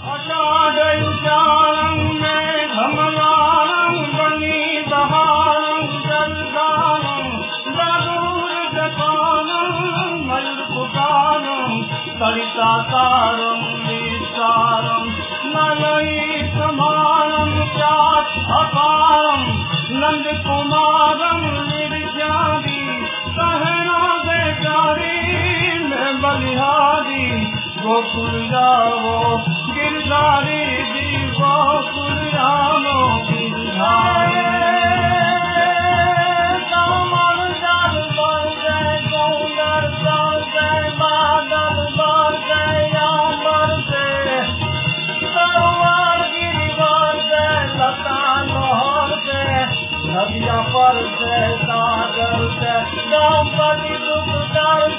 अषाढ़ में धमलारं बनी बहारं जलगानं दादूर जपानं मयूरपुटानं सरितासारं विस्तारं नलयी समानं चात् अपारं नंदकुमारं निर्जादी कहना बेचारी में बलिहारी गोकुल जाओ गिरधारी दी गोकुल रामो गिरधारी कमल जल बर गए गौर जल गए बादल बर गए अंबर से सरोवर गिरिवर से लता नहर से नदिया पर से सागर से दंपति दुख दर्द